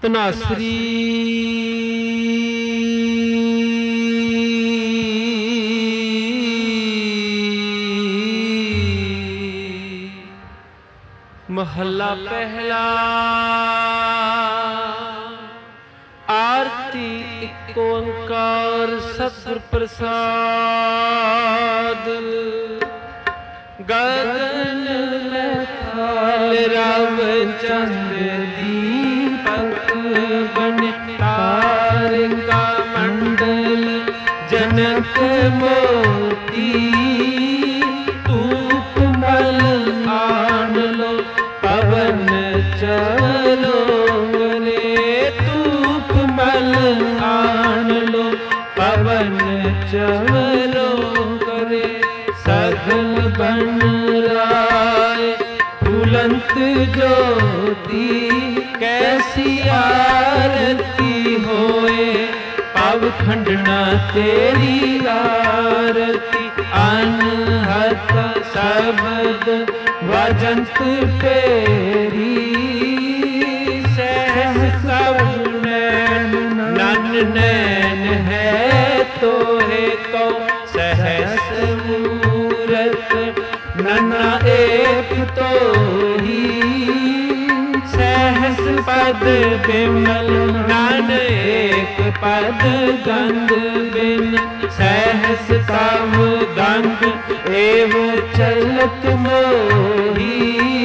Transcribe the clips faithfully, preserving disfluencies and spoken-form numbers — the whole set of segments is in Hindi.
तनासरी महला पहला। आरती एक ओंकार सतगुर प्रसाद। गगन में थाल राव चंद दीपक बने तारका मंडल जनक मोती। धूप मल आन लो पवन चलो रे। धूप मल आन लो पवन चलो करे। सगल बन राय फूलंत ज्योति। कैसी आरती होए पाव खंडना तेरी आरती। अनहत शब्द वजंत तेरी। सहसा नैन नन नैन है तोहे तो। सहस मूरत नन्ना एक तो ही। सहस पद बिमल नन एक पद गंध बिन। सहस तम गंध एव चलत मोही।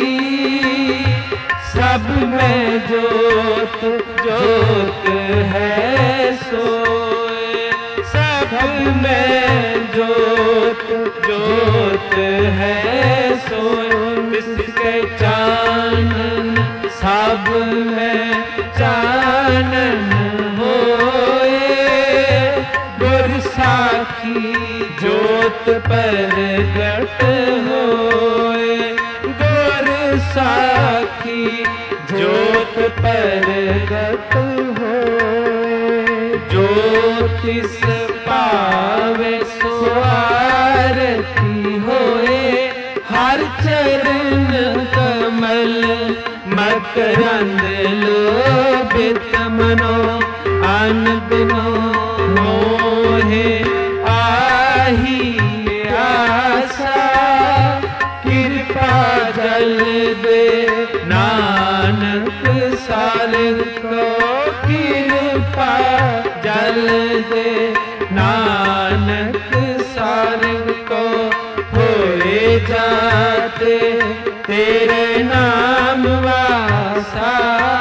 सब में जोत जोत है सोए। सब में जोत जोत है सोए। इसके चानन सब में चानन होए। गुर साखी जोत प्रगट होए। गुर साखी जोत प्रगट होए। ज्योतिष पावे सो आरती होए। हर चरण कमल मकरंद लोभित मनो। अन बिनो मोहे आही आशा। कृपा जल दे नानक सालिक को। कृपा जल दे नानक सालिक को। होए जाते तेरे नाम वासा।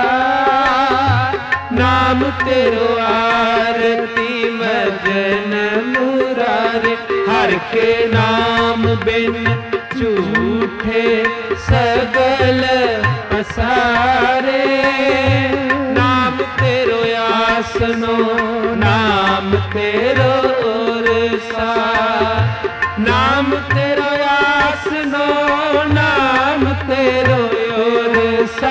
नाम तेरो आरती भजन मुरारे। हर के नाम बिन झूठे सगल पसारे। नाम तेरो आसनो नाम तेरो रसा। नाम तेरो आसनो नाम तेरो रसा।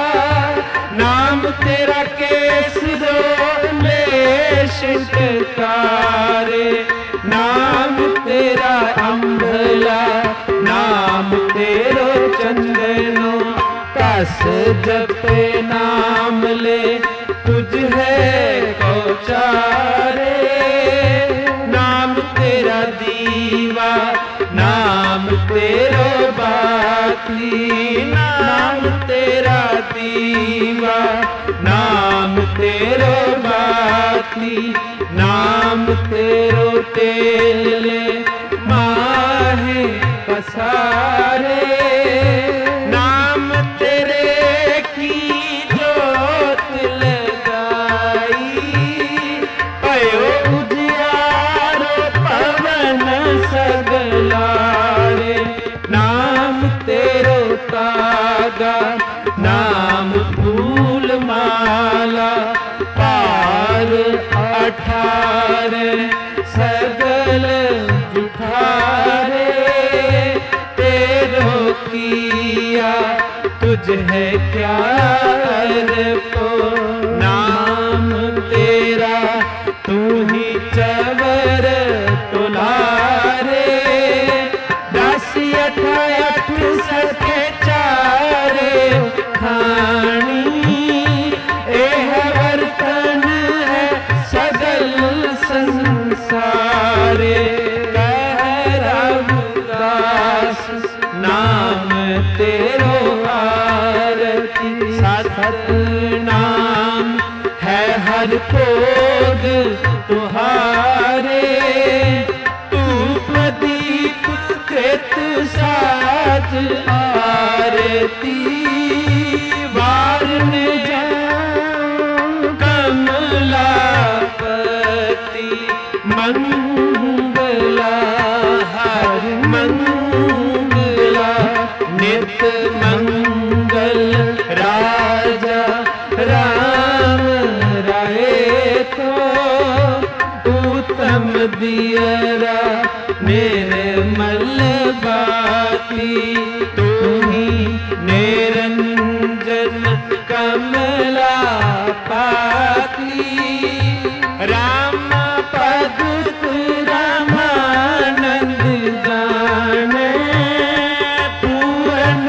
नाम तेरा केसरो लेश कारे। नाम तेरा अम्बला नाम तेरो चंदनो। कस जपे नाम ले तुझ है कौचारे। नाम तेरा दीवा नाम तेरो बाती। नाम तेरा दीवा नाम तेरो बाती। नाम तेरो तेल माहे पसारे। नाम तेरे की जोत लगाई। पयो उजियारो पवन सगलारे। नाम तेरो तागा नाम फूल माला। पार अठारे सगल जुठारे। तेरो किया तुझ है क्या को। नाम तेरा तू ही चवर तुलारे। दस अठ अठ सके चारे खानी। एह सतनाम है हर कोद तुहारे। तू प्रदीप कृत साज आरती वारन कमलापति मंगला हर मंगला नित मंगल राजा राम राय तो उत्तम दियरा निर्मल बाती। तू ही निरंजन कमला पाती। राम पद रामानंद जाने पूर्ण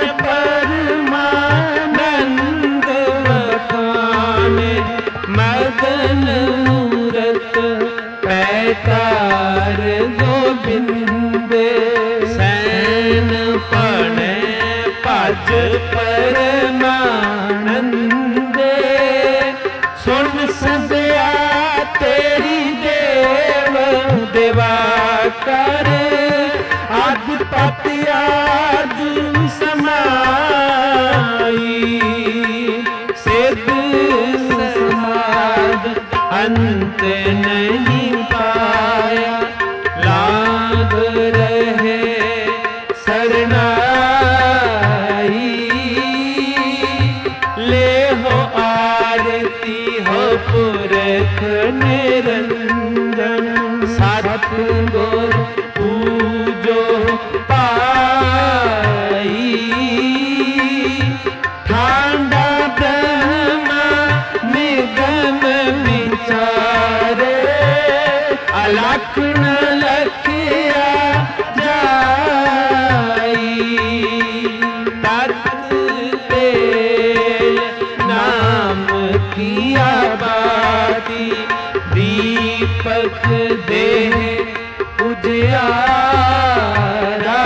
परमानंद बखाने। मदन मूरत पैतार गोबिंदे सैन पणे भज परमानंदे। सुन सदया तेरी देव देवा कर आदिपति आदि समाई। सिद्ध समाद अंत नहीं पाया लाग रहे शरणाई। ले हो आरती हो पुरख निरंजन सतगुर पूजो पाई। ठांडा ब्रह्मा निगम विचारे अलख न लखिया जाई। तत् तेल नाम किया बाती दीपक देह उजियारा।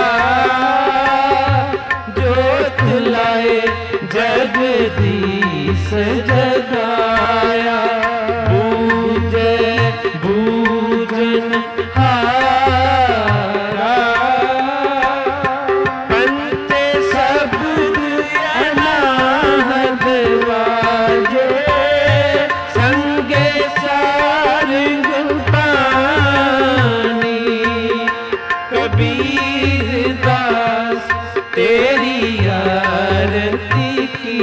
ज्योत लाए जगदीश जगाया। पूजे भूजन हारा। पंचे शब्द अनाहद बाजे संगे सारंग पानी। कबीर दास तेरी आरती की।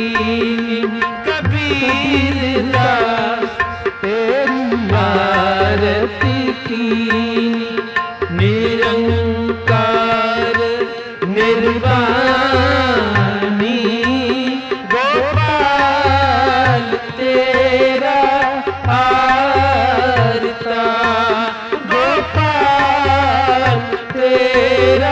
कबीर दास तेरी आरती की। निरंकार निर्वाणी गोपाल तेरा आरता। गोपाल तेरा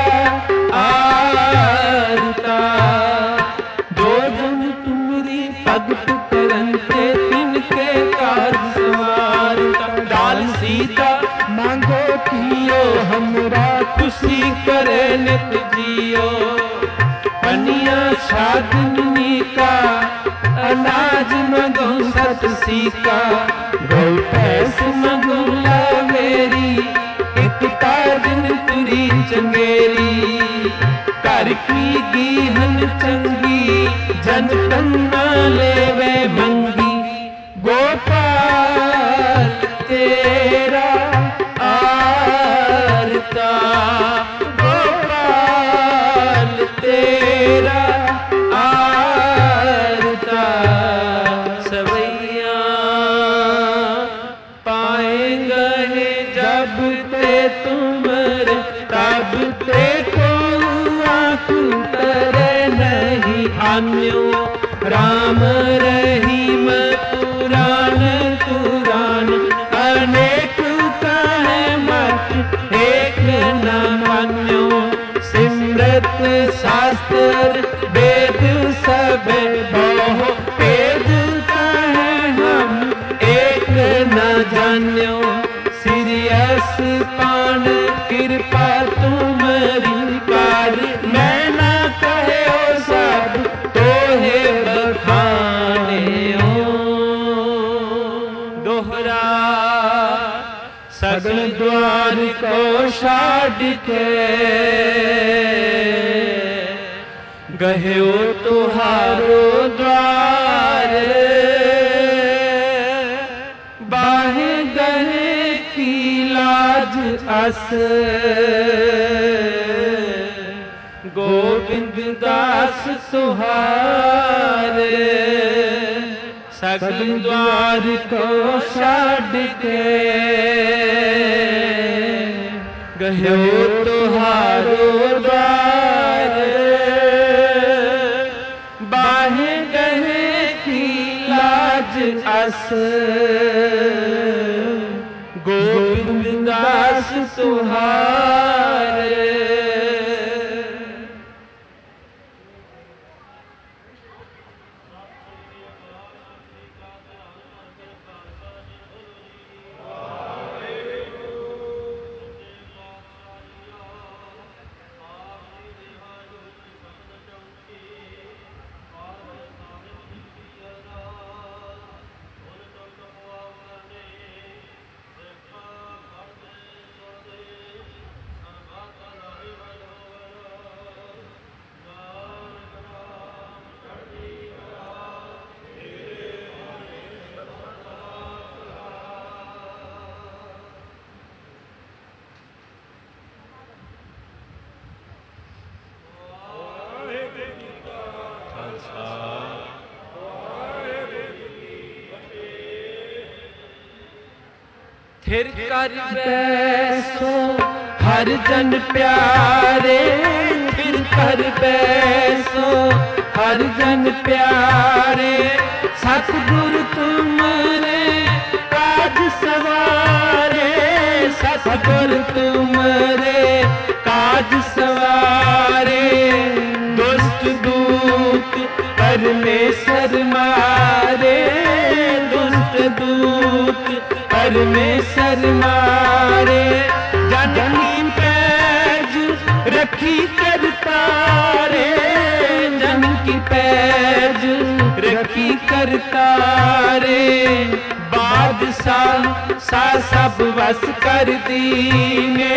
आरता। जो जन तुमरी भगत करते तिनके काज सवारता। डाल सीता मांगो कियो हमरा खुशी करे नित जियो। पनिया साधनी का अनाज मगो सत सीका। गौ पैस मगो लावेरी एक ताजन तुरी चंगेरी। कर की गीहन चंगी जन तन्ना लेवे मंगी। गोपाल तेरा आरता। गोपाल तेरा आरता। सवैया पाएंगे जब ते तुमर तब ते को आँख करे नहीं। अन्यो राम रहीम पुराण पुराण अनेक कहे मत एक न मान्यो। सिमरत शास्त्र वेद सब बहु वेद कहे हम एक न जान्यो। सिरियस पान कृपा तुम्हारी कार मैं ना कहे सब तो है बखान। सगल द्वार को छाड़ के गयो तुहारो द्वार, बाहे गहे की लाज अस गोविंद दास तुहार। सगल द्वार को छाड़ के गयो तुहारो द्वार, बाहे गहे की लाज अस गोविंद दास तुहार। फिर कर बैसो हर जन प्यारे, फिर कर बैसो हर जन प्यारे, सतगुरु तुमरे काज सवारे, सतगुरु तुमरे काज सवारे। दुष्ट दूत परमेश्वर मारे, दुष्ट दूत परमेश्वर मारे। जननी पैज रखी कर तारे, जन की पैज रखी कर तारे। बादशाह सा सब वस कर दीने,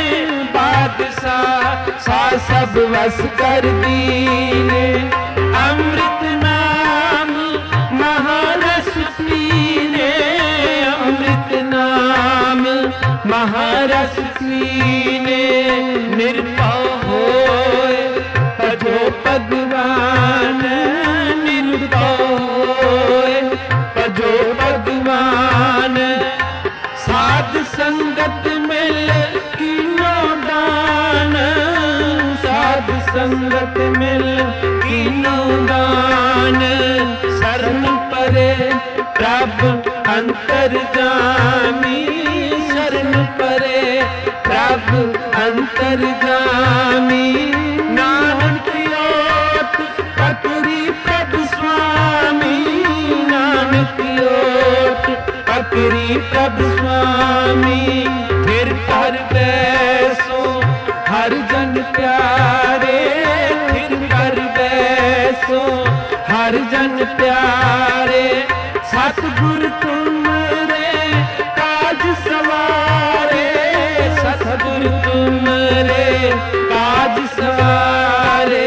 बादशाह सा सब वस कर दीने। अमृत नाम महारस पीने, अमृत नाम महारस पीने। निर्भय होए भजो भगवान, निर्भय होए भजो भगवान। साध संगत मिल कीनो दान, साध संगत मिल कीनो दान। शरण परे प्रभ अंतर्जामी, शरण परे प्रभ अंतर्जामी। नानक ओट पकड़ी प्रभु स्वामी, नानक ओट पकड़ी प्रभु स्वामी। फिर कर बैसो हर जन प्यारे, फिर कर बैसो हर जन प्यारे। सतगुरु तुमरे काज सवारे, सतगुरु तुमरे काज सवारे।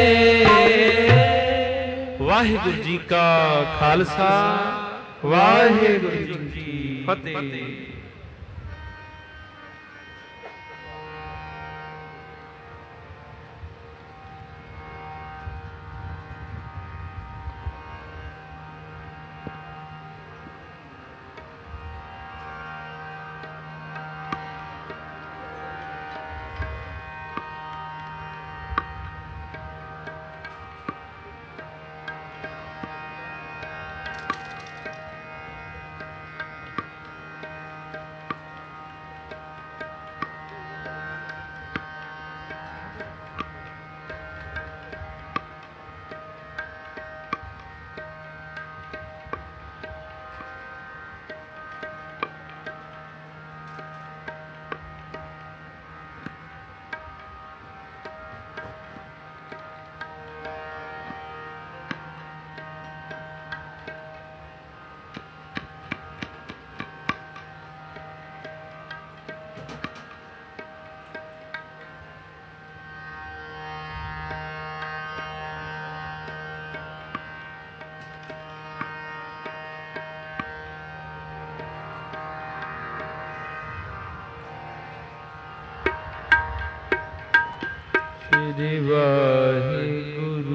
वाहिगुरु जी का खालसा, वाहिगुरु जी की फतेह। वाहिगुरु।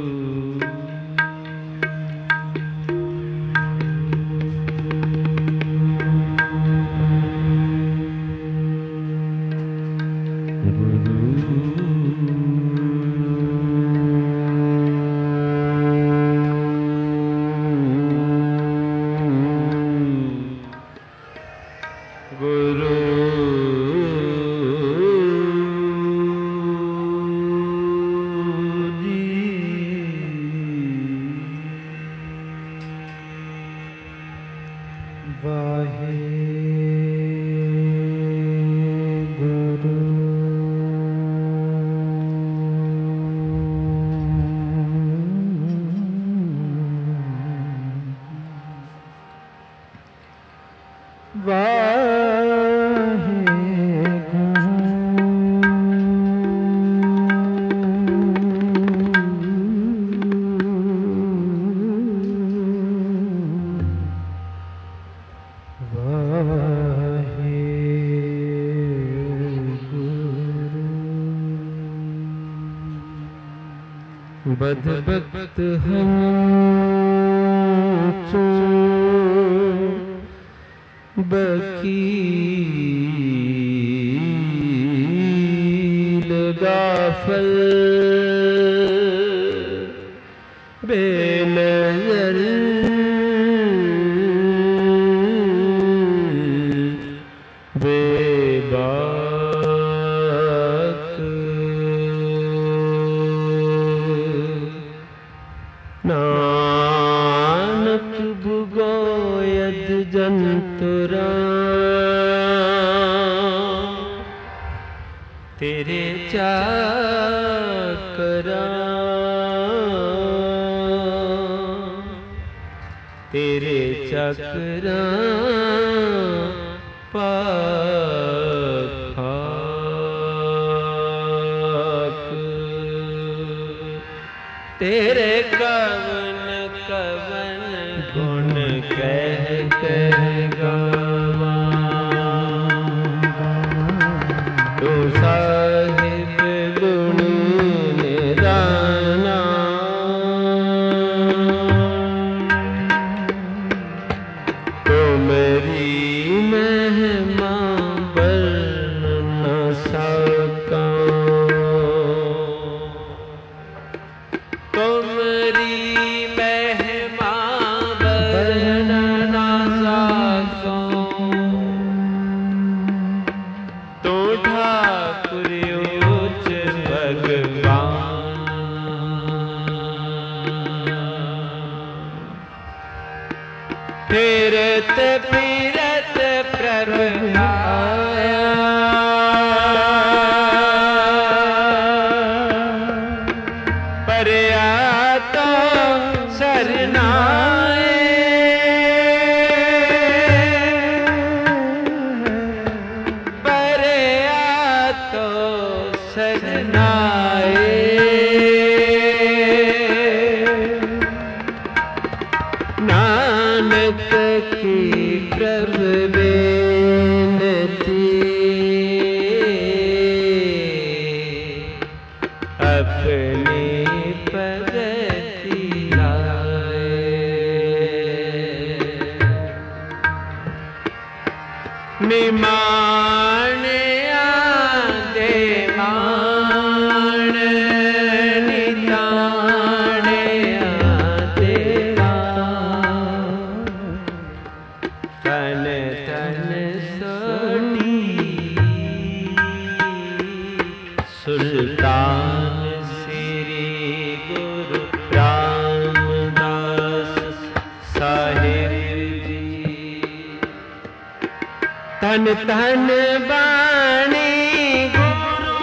बदबख्त हम बकील गाफल बेनज़र बेबाक नानक बुगोयद जंतुरा तेरे चाकरा तेरे चकरा पाक तेरे कवन कवन गुण कह कह गावा तू साहिब गुण निराना तो मेरी महिमा बरन न सका तुमरी महिमा बरन न सको तो ठाकुर उच्च भगवान फिरत फिरत प्रभु आया पर आता सरनाए पर आता सरनाए नानक की प्रभु बेनती अपनी पगति लाए निमान आदे मान नितान आदे तन तन सोनी सुल्तान श्री गुरु रामदास साहिब जी तन तन बाणी गुरु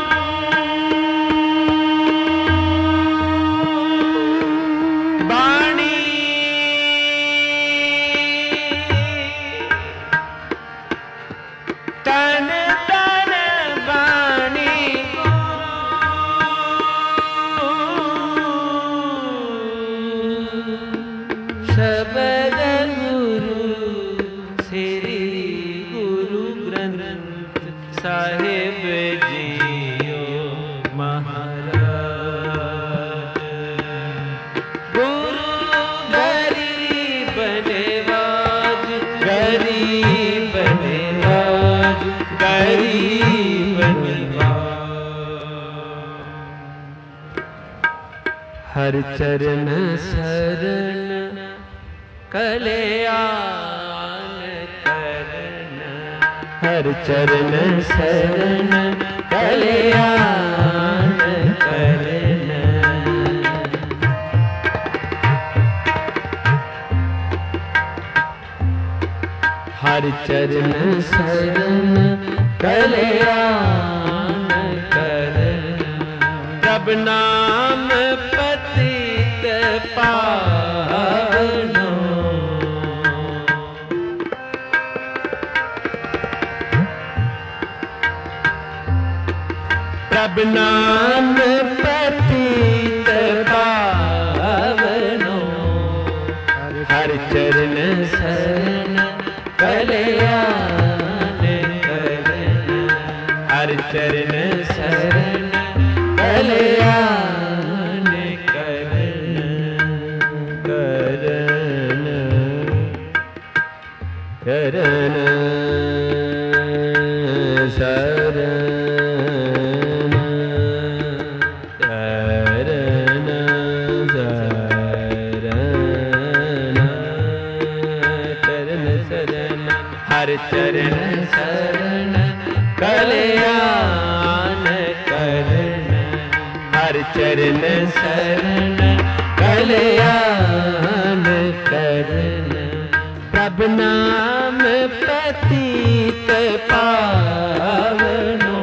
बाणी तन तन बाणी गुरु शबद गुरु श्री गुरु ग्रंथ नवाज गरीब नवाज गरीब नवाज। हर चरण शरण कल्याण करना, हर चरण शरण कल्याण करना। हर चरण शरण कल्याण करना। जब नाम पतित पावनो, प्रभ नाम पतित पावनो। हर चरण शरण कल्याण करना, हर चरण शरण कल्याण करना करना करना शरण करना शरण शरण हर चरण शरण कल्याण करना, हर चरण शरण कल्याण करना। प्रभ नाम पतित पावनो,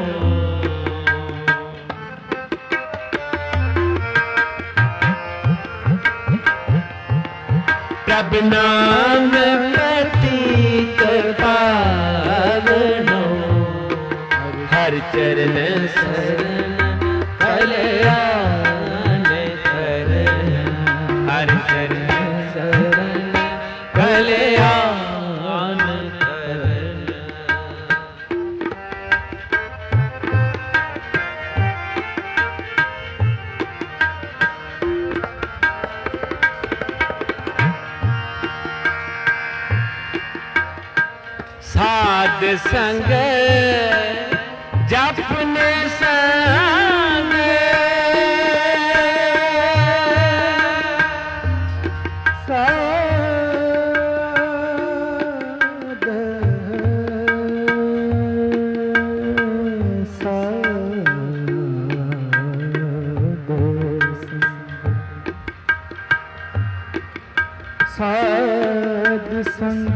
प्रभ नाम पतित पावनो। हर चरण शरण कल्याण करना, हर चरण शरण कल्याण करना। साध संग जपने संग, साध साध संग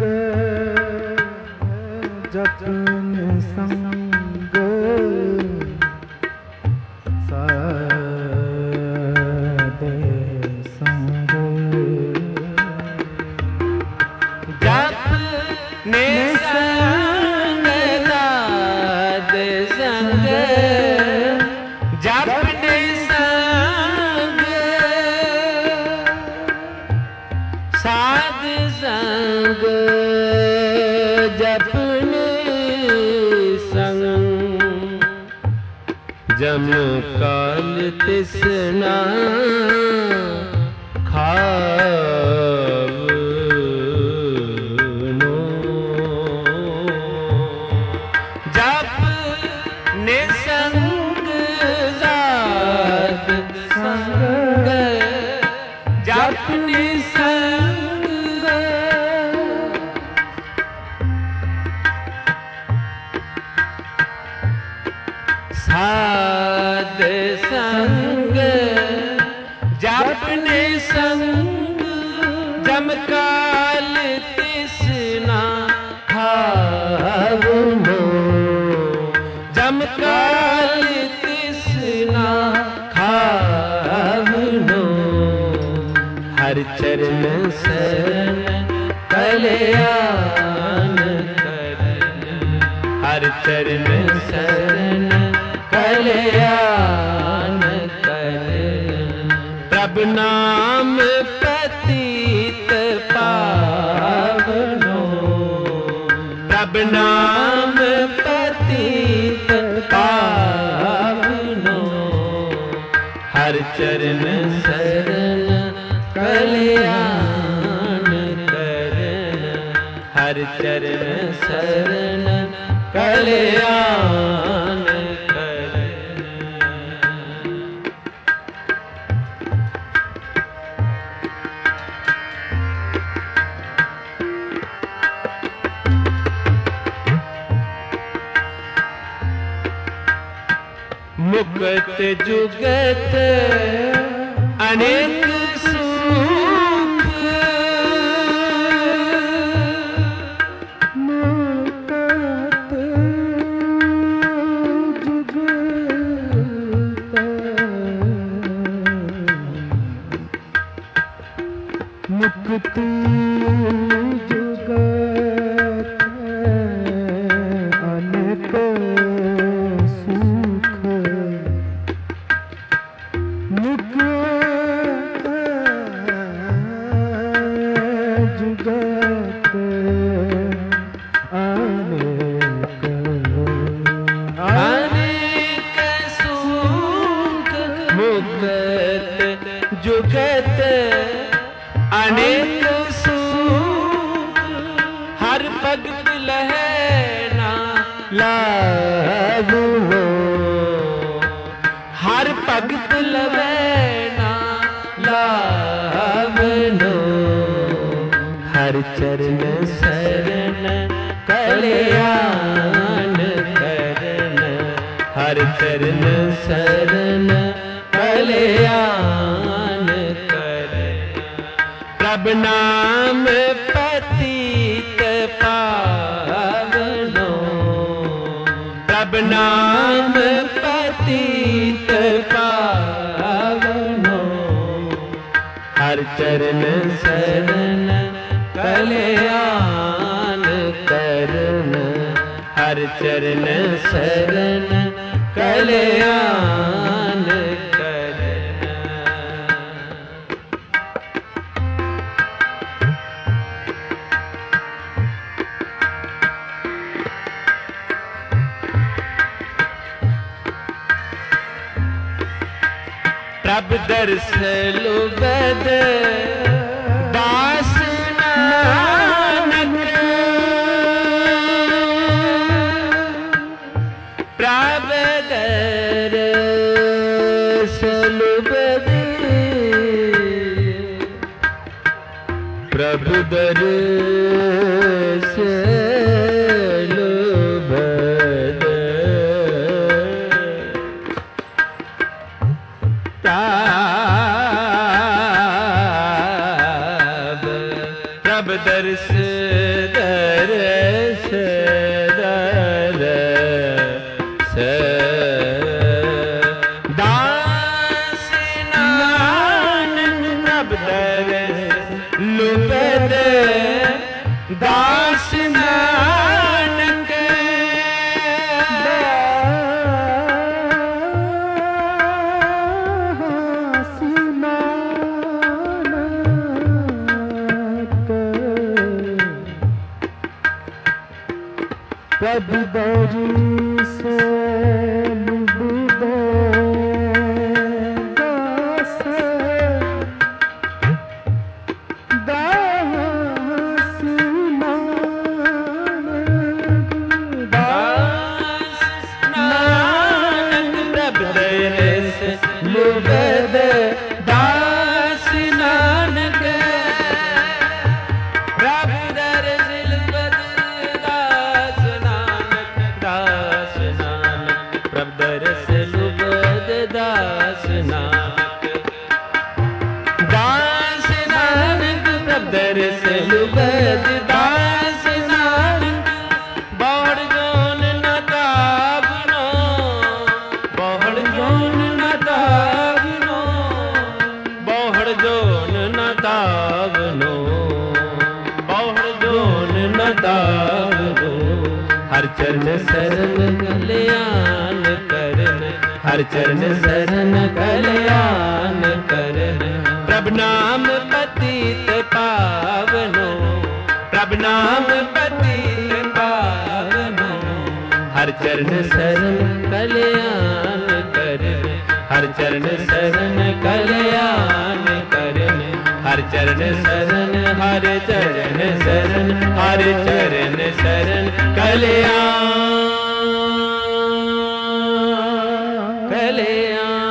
जपन संग, साध संग जपने संग, साध संग जपने संग, साध संग जपने संग। जम काल तृष्णा खावनो, जपने संग साध संग जपने संग। साध संग जपने संग, जम काल तृष्णा खावनो, जम काल तृष्णा खावनो। हर चरण शरण कल्याण करना, हर चरण शरण कल्याण करना। प्रभ नाम पतित पावनो, प्रभ नाम पतित पावनो। हर चरण शरण कल्याण कर हर चरण शरण कल्याण करन। मुक्त जुगत अनेक सुख, मुक्त जुगत मुक्त जुगत अनेक जुगत अनेक सुख, हर भगत लहै ना लागो, हर भगत लहै ना लागो। हर चरण शरण कल्याण करन, हर चरण शरण कल्याण करन। प्रभ नाम पतित पावनो, प्रभ नाम पतित पावनो। हर चरण शरण कल्याण करन, हर चरण शरण कल्याण करन। प्रभ दर्श लुबद दास नानक, प्रभ दर्श लुबद, प्रभ दर्श लुबद, प्रभ दर्श दर्श दर्श दास नानक, प्रभ दर्श लुबद दास नानक। प्रभ दर्श लुबद दास दास नानक, दास नानक। प्रभ दर्श लुबद दास नानक, प्रभ दर्श लुबद दास नानक, दास नानक। प्रभ दर्श लुबद दास नानक, दास नानक। प्रभ दर्श लुबद दास नानक। बहुड़ जोन न तावनो, बहुड़ जोन न तावनो, बहुड़ जोन न तावनो, बहुड़ जोन न तावनो। हर चरण शरण कल्याण करन, हर चरण शरण कल्याण करन। प्रभ नाम पतित पावनो, प्रभ नाम पतित पावनो। हर चरण शरण कल्याण करन, हर चरण शरण कल्याण करन। हर चरण शरण हर चरण शरण हर चरण शरण कल्याण कल्याण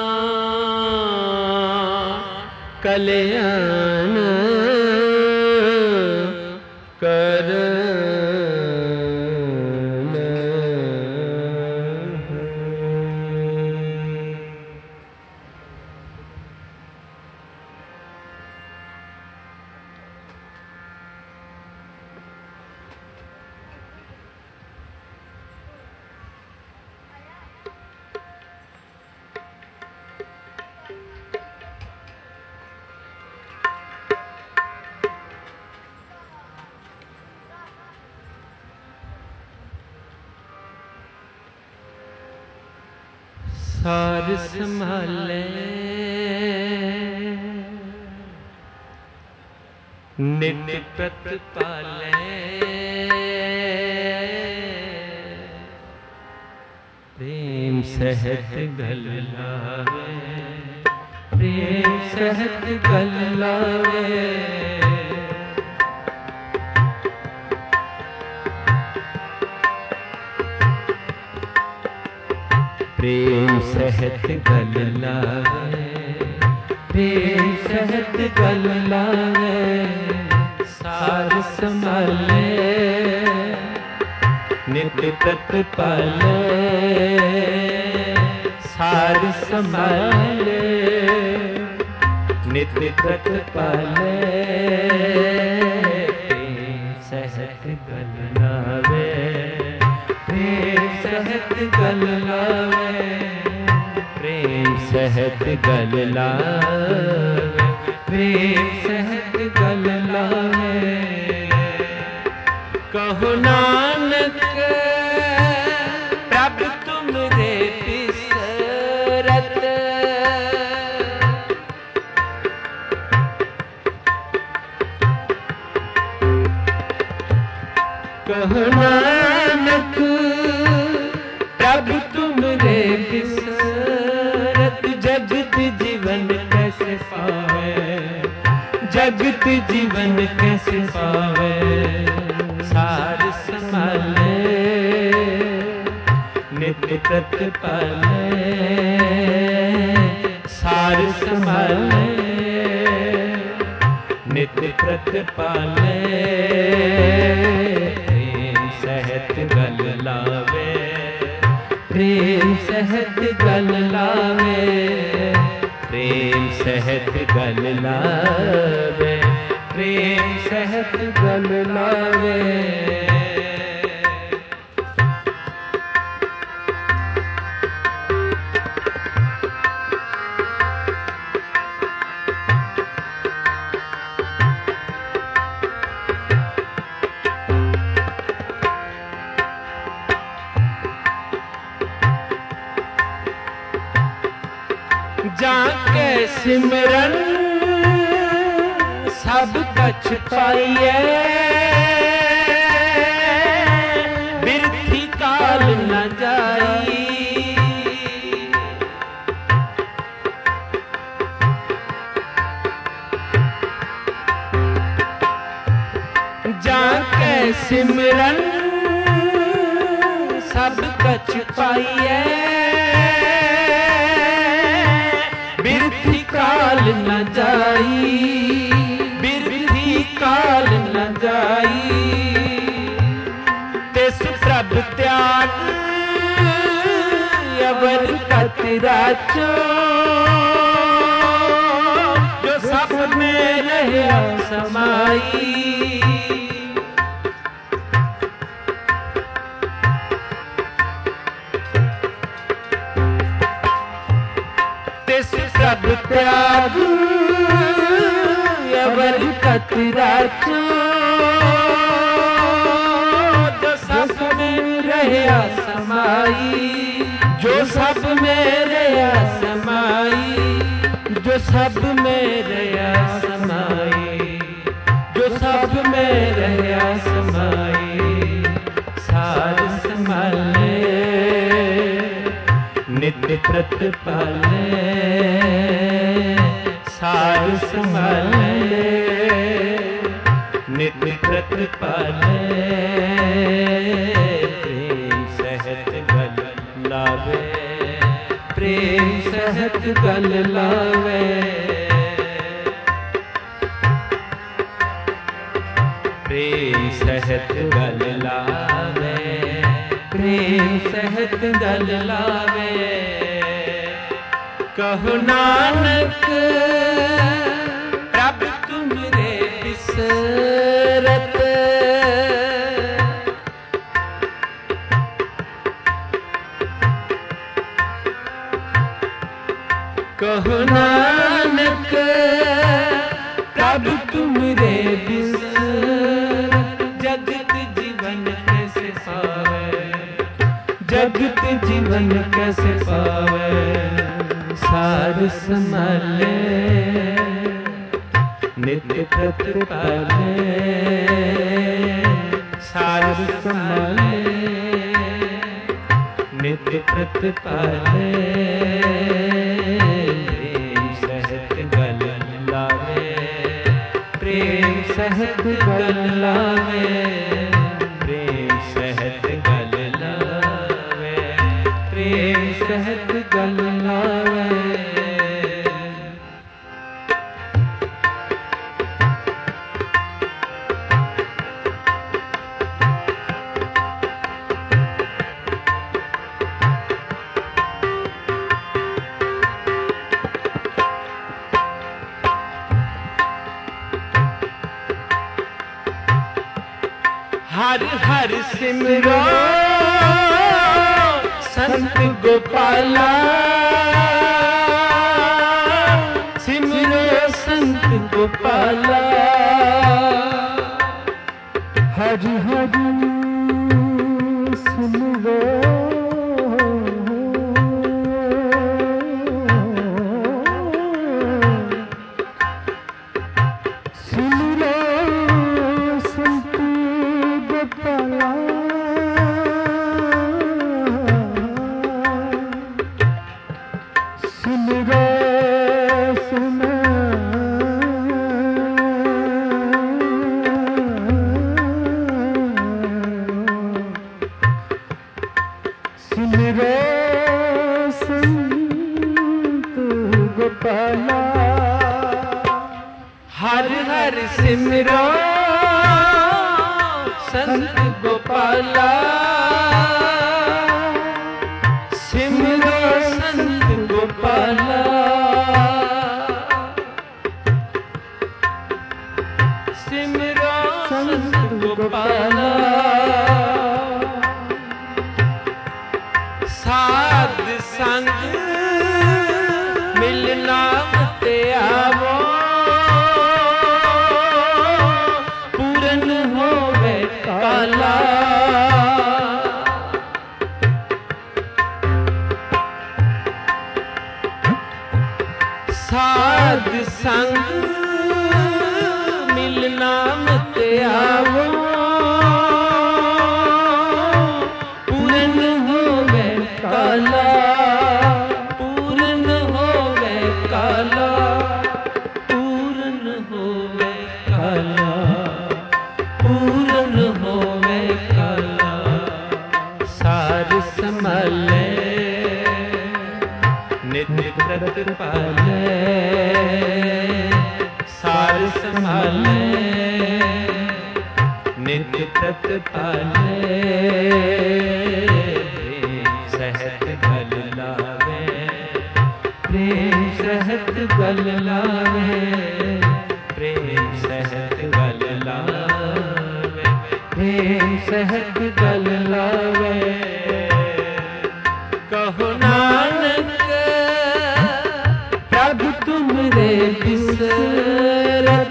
कल्याण कर सार संभाले नित प्रतिपाले प्रेम सहत गल लावे प्रेम सहत गल लावे प्रेम सहत गल लावे प्रेम सहत गल लावे सार संभाले नित प्रतिपाले सार संभाले नित प्रतिपाले प्रेम सहत गल लावे प्रेम सहत गल लावे प्रेम सहत गल लावे प्रेम सहत गल लावे कहो नानक प्रभ तुमरे बिसरत कहो नानक प्रभ तुमरे बिसरत जगत जीवन कैसे पावे जगत जीवन कैसे पावे सार संभाले नित प्रतिपाले सार संभाले नित प्रतिपाले प्रेम सहत गल लावे प्रेम सहत गल लावे प्रेम सहत गल लावे प्रेम सहत गल लावे जाके सिमरन सब कछ पाइए बिरथी काल न जाई जाके सिमरन सब कछ पाइए बिरथी काल न जाई बिरथी काल न जाई तिस प्रभ त्याग अवर कतराचो जो सब में रहा समाई सब त्याग अवर कतराचो जो सब में रहा समाई जो सब में रहा समाई जो सब में रहा समाई जो सब में रहा समाई सार संभाले नित प्रतिपाले सार संभाले प्रतिपाले प्रेम सहत गल लावे प्रेम सहत गल लावे प्रेम सहत गल लावे प्रेम सहत गल लावे कहो नानक प्रभ तुमरे बिसरत कहो नानक प्रभ तुमरे बिसरत जगत जीवन कैसे पावे जगत जीवन कैसे पावे सार संभाले नित्य प्रतिपाले सार संभाले नित्य प्रतिपाले प्रेम सहत गल लावे प्रेम सहत गल लावे प्रेम सहत गल लावे प्रेम सहत गल लावे हर हर सिमरो संत गोपाला सिमरो संत गोपाला हरि हरि सिमरो हर हर सिमरो संत गोपाला सिमरो संत गोपाला सिमरो संत गोपाला साध संग मिलना ते आवो पूरन होवे काला साध संग मिलना ते आवो पूरन होवे काला नित्य प्रतिपाले सार संभाले नित्य प्रतिपाले सहत गल लावे प्रेम सहत गल लावे प्रेम सहत गल लावे प्रेम सहत गल लावे कहो नानक प्रभु तुमरे बिसरत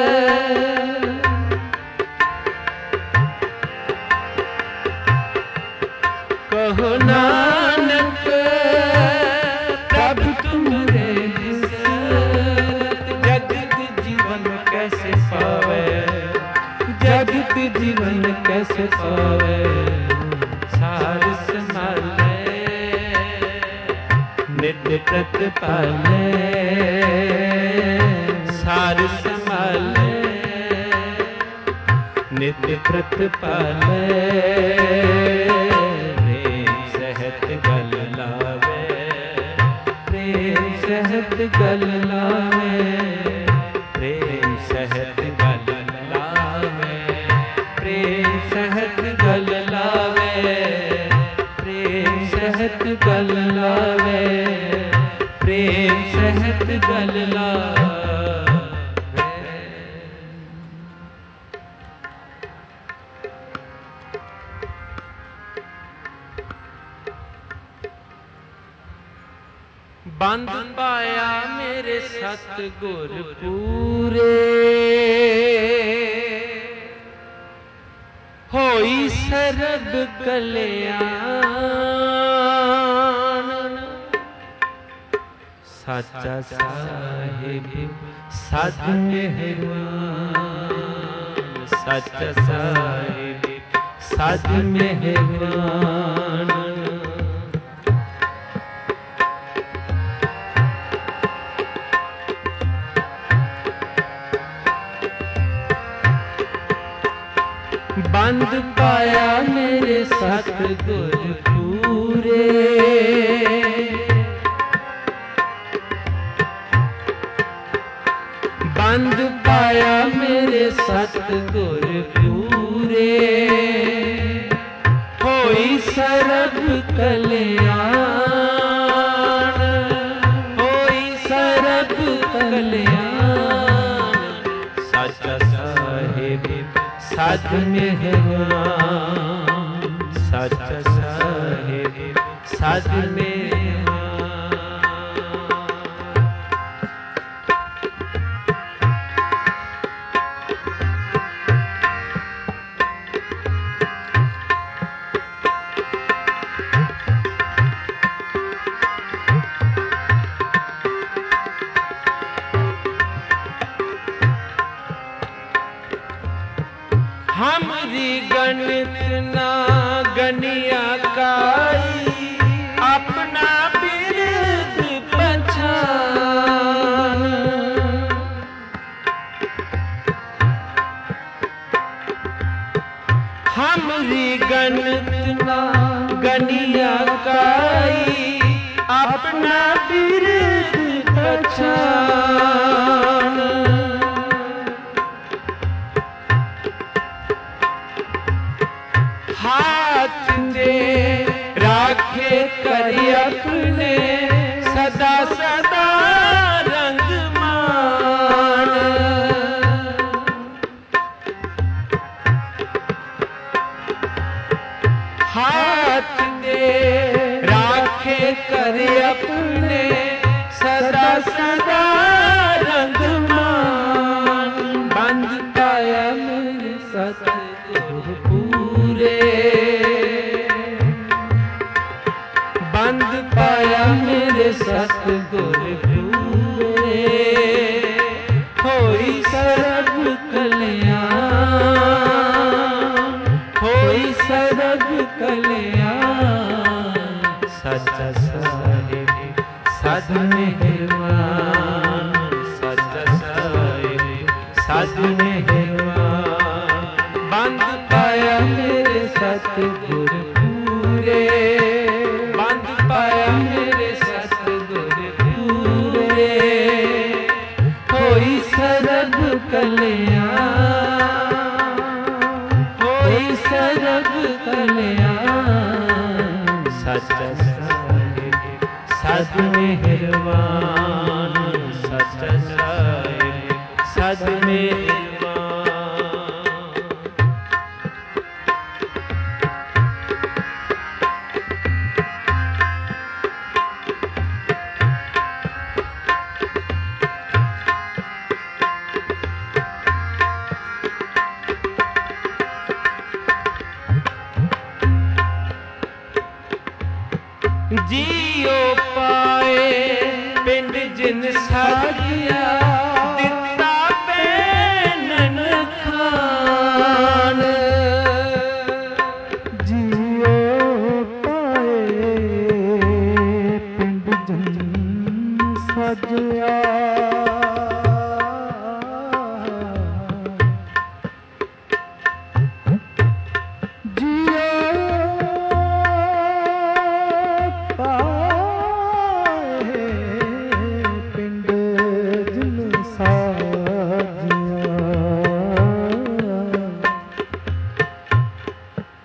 कहो नानक प्रभु तुमरे बिसरत जगत जीवन कैसे पावे जगत जीवन कैसे पावे सार संभाले नित्य प्रतिपाले सार संभाले नित प्रतिपाले प्रेम सहत गल लावे प्रेम सहत गल लावे प्रेम सहत गल लावे प्रेम सहत गल लावे प्रेम सहत गल लावे प्रेम सहत गल लावे। बंद पाया मेरे सतगुर पूरे होई सरब कल्याण साचा साहिब सद मेहरबान साचा साहिब सद मेहरबान। बंद पाया मेरे सतगुर पूरे बंद पाया मेरे सतगुर पूरे होई सरब कल्याण होई सरब कल्याण साचा साहिब सद मेहरबान साचा साहिब सद मेहरबान। हमरी गणित ना गनिया काई अपना बिरद पहचान हमरी गणित ना गनिया काई अपना बिरद पहचान हाथ दे राखे करी अपने सदा सदा रंग मान हाथ दे राखे करी अपने सदा सदा रंग मान। बंद पाया मेरे सतगुर पूरे बंद पाया मेरे सतगुर पूरे होई सरब कल्याण होई सरब कल्याण साचा साहिब सद मेहरबान साचा साहिब सद मेहरबान। बंद पाया मेरे सतगुर पूरे बंद पाया मेरे सतगुर पूरे होई सरब कल्याण होई सरब कल्याण साचा साहिब सद मेहरबान साचा साहिब सद मेहरबान। जियो पाए पिंड जिन साजिया दिता पैनन खान जियो पाए पिंड जिन साजिया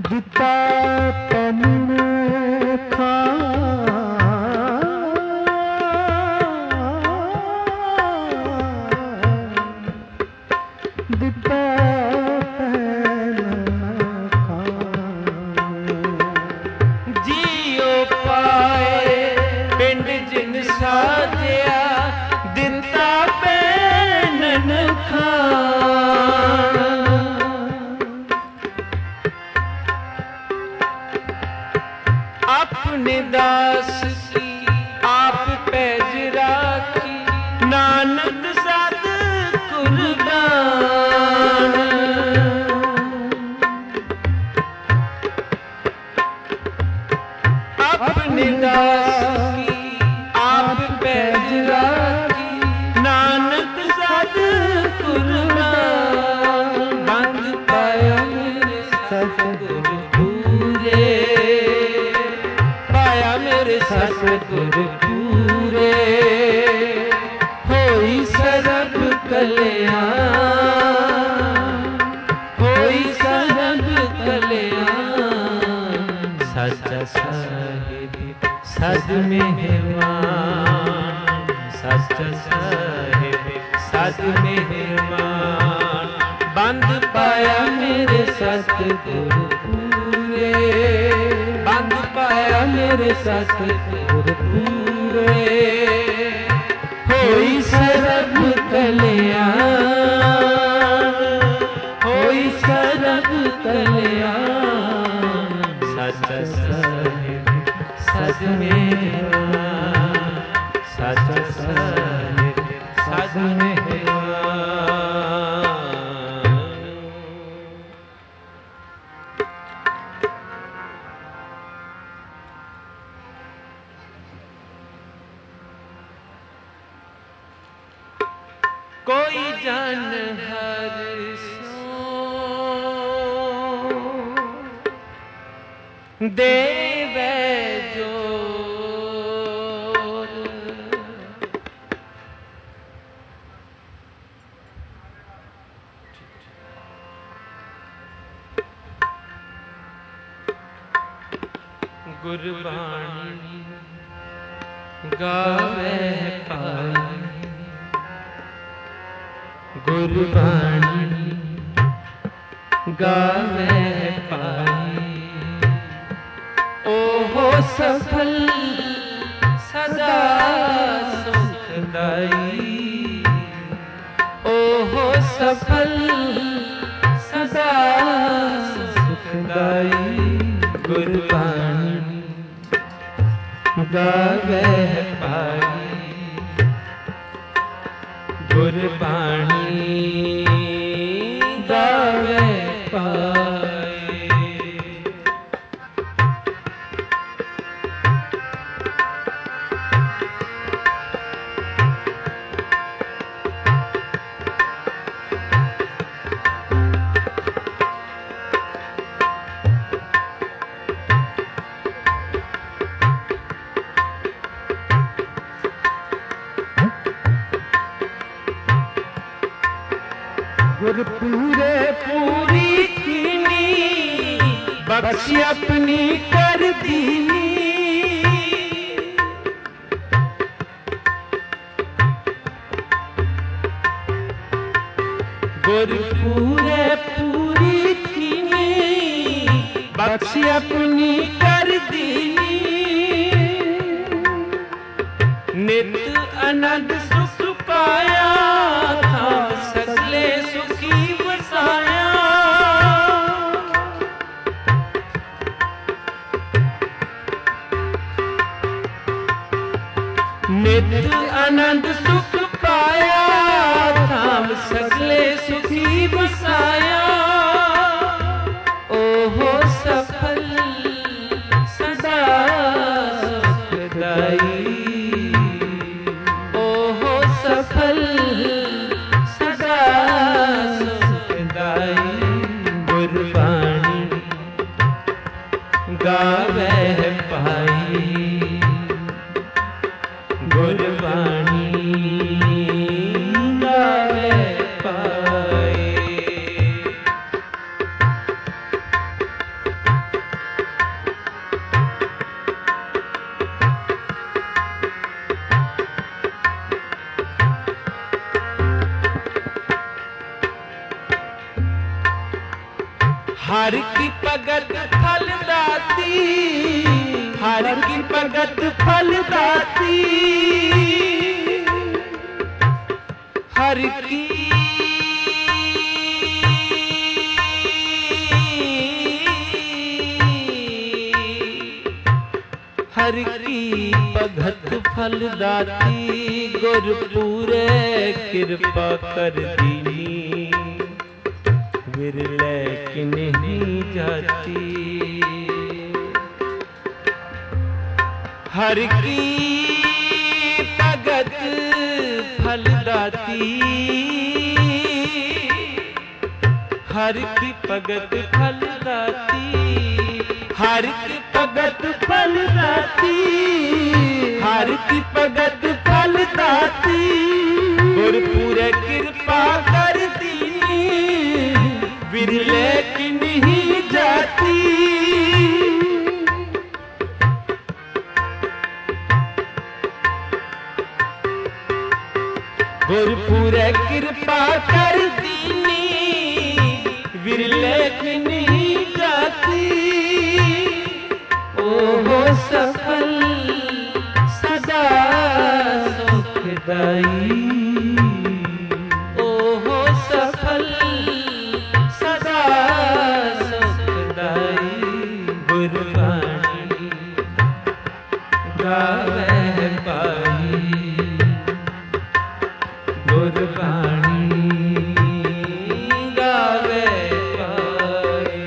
दिता तन खा दिता खा जियो पाए पिंड जिन साजिया दिता पैनन खा अपने दास की आप पैज राखी नानक सद कुर्बान अपने दास की आप पैज राखी नानक सद कुर्बान बंद पाया मेरे सतगुरु पूरे सतगुरु पूरे होई सरब कल्याण होई सरब कल्याण सच्चा साहिब सद मेहरबान सच्चा साहिब सद मेहरबान बंद पाया मेरे सतगुरु पूरे बंद पाया मेरे सतगुरु पूरे होई सरब कल्याण होई सरब कल्याण सच्चा साहिब सद मेहरबान सच्चा साहिब सद मेहरबान कोई जन हर सो देवे जोर गुरबाणी गावे पाई गुरबाणी गावे पाई ओहो सफल सदा सुखदाई ओहो सफल सदा सुखदाई गुरबाणी गावे पाई गुरबाणी गावे पाए गुर पूरे पूरी कीनी बख्शी अपनी कर दीनी गुर पूरे पूरी कीनी बख्शी अपनी कर दीनी नित आनंद सुख पाया था सकले सुखी वसाया नित आनंद सुख पाया धाम सकले सुखी बसाया ओहो सफल सदा सुखदाई ओहो सफल सदा सुखदाई गुरबाणी गावे पाई गुरबाणी गावे पाए हर की भगत फलदाती, हर की भगत फलदाती, हर की हर की भगत फलदाती, गुरपुरे कृपा कर दीनी, विरले की नहीं जाती। हर की भगत फलदाती, हर की भगत फलदाती, हर की भगत फलदाती, हर की भगत फलदाती, गुरपुरे कृपा कर दीनी, विरले की नहीं जाती। गुरपुरे कृपा कर दीनी, विरले की नहीं जाती। ओहो सफल सदा सुखदाई, ओहो सफल सदा सुखदाई, गुरबाणी गावे पाई, गुरबाणी गावे पाई।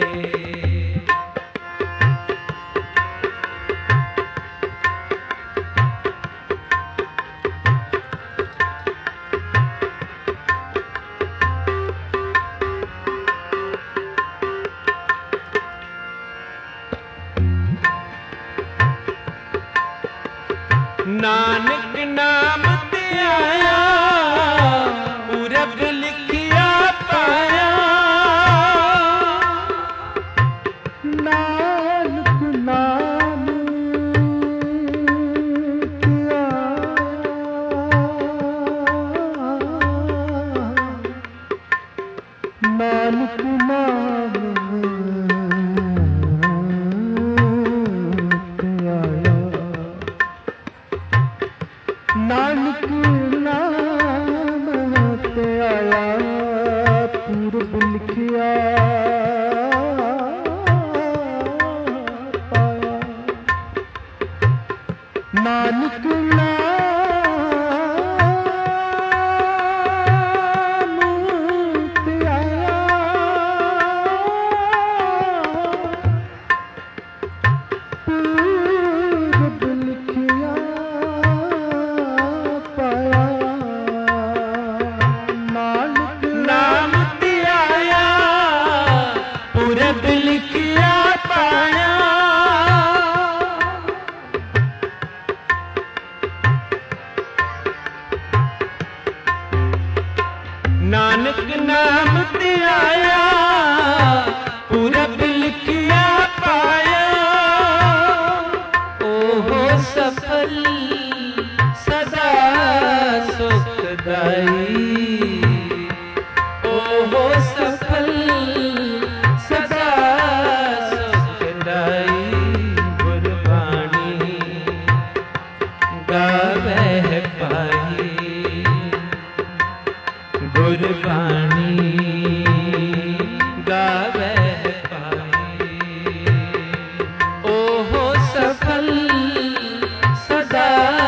नानक नाम ते आया, पूरब लिखिया पाया, नानक नाम ते आया, नानक नाम नानक नाम ते आया, पूरब लिखिया पाया, नानक नाम ते आया, पूरब लिखिया पूरब लिखिया पाया। नानक नाम ते आया, पूरब लिखिया पाया, ओहो सफल सदा सुखदाई, ओहो सफल सदा सुखदाई, गुरबाणी गावे पाई, गुरबाणी गावे पाई, ओहो सफल सदा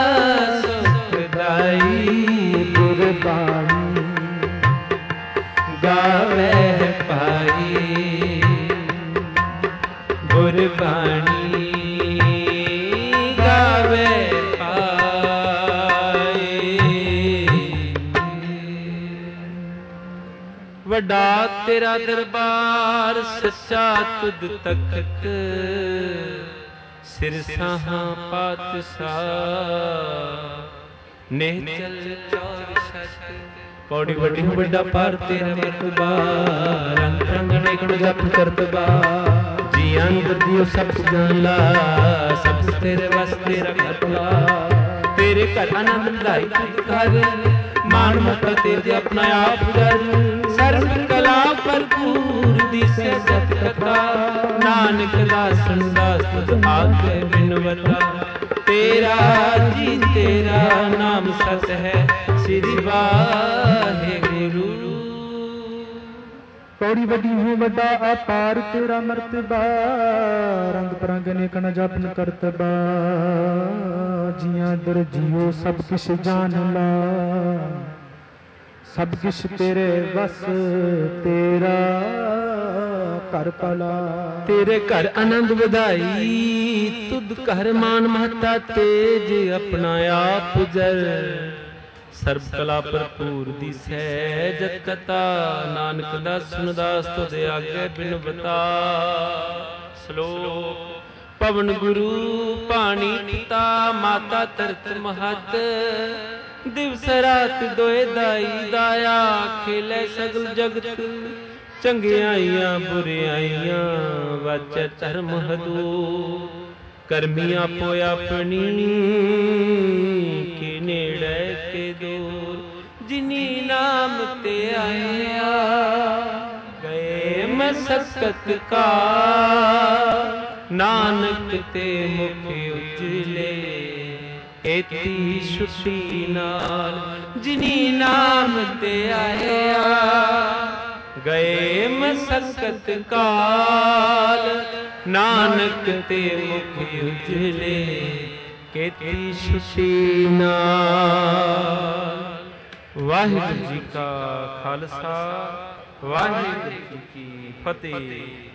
सुखदाई, गुरबाणी गावे पाई, गुरबाणी गावे पाई। वड्डा तेरा दरबार सच्चा तुद तखत, सिर साहा पातशाह नेचल चौर शत, पौड़ी वड्डी वड्डा पार तेरा मरतबा, रंग रंगने गुण जप करतबा, जियान दियो सब जाना, सब तेरे बस तेरा घरला, तेरे घर आनंद लाई घर, मान मत तेरे अपना आप कर। ਸਰਬ ਕਲਾ ਭਰਪੂਰ ਦਿਸੈ ਜਤ ਕਥਾ ਨਾਨਕ ਦਾਸਨ ਦਾਸ ਤੁਧ ਆਗੇ ਬਿਨਵਤਾ ਤੇਰਾ ਜੀ ਤੇਰਾ ਨਾਮ ਸਤ ਹੈ ਸ੍ਰੀ ਵਾਹਿਗੁਰੂ। ਪੌੜੀ ਵੱਡੀ ਹੈ ਵੱਡਾ ਅਪਾਰ ਤੇਰਾ ਮਰਤਬਾ ਰੰਗ ਬਰੰਗ ਅਨੇਕ ਨ ਜਪਨ ਕਰਤਬਾ ਜੀਆਂ ਦਰ ਜੀਓ ਸਭ ਕਿਛ ਜਾਣ ਲਾ ਸਭ ਕਿਛ ਤੇਰੇ ਵਸ ਤੇਰਾ ਘਰ ਪਲਾ ਤੇਰੇ ਘਰ ਆਨੰਦ ਵਧਾਈ ਤੁਧ ਘਰ ਮਾਨ ਮਹਤਾ ਤੇਜ ਆਪਣਾ ਆਪ ਜਰ ਸਰਬ ਕਲਾ ਭਰਪੂਰ ਦਿਸੈ ਜਤ ਕਥਾ ਨਾਨਕ ਦਾਸਨ ਦਾਸ ਤੁਧ ਆਗੇ ਬਿਨਵਤਾ। ਸ਼ਲੋਕ ਪਵਨ ਗੁਰੂ ਪਾਣੀ ਪਿਤਾ ਮਾਤਾ ਧਰਤ ਮਹਤ ਦਿਵਸ ਰਾਤ ਦੋਏ ਦਾਈ ਦਾਇਆ ਖੇਲੇ ਸਗਲ ਜਗਤ ਚੰਗਿਆਈਆਂ ਬੁਰਿਆਈਆਂ ਵਾਚੈ ਧਰਮ ਹਦੂ ਕਰਮੀ ਆਪੋ ਆਪਣੀ ਕੇ ਨੇੜੇ ਕੇ ਦੂਰ ਜਿਨੀ ਨਾਮ ਤੇ ਆਇਆ ਗਏ ਮਸਕਤ ਕਾ ਨਾਨਕ ਤੇ ਮੁਖ ਉਜਲੇ ਏਤੀ ਛੁੱਟੀ ਨਾਲ ਜਿਨੀ ਨਾਮ ਤੇ ਆਇਆ ਗਏ ਮਸਕਤ ਕਾਲ ਨਾਨਕ ਤੇ ਮੁਖ ਉਜਲੇ ਕੇਤੀ ਛੁੱਟੀ ਨਾਲ। ਵਾਹਿਗੁਰੂ ਜੀ ਕਾ ਖਾਲਸਾ ਵਾਹਿਗੁਰੂ ਜੀ ਕੀ ਫਤਿਹ।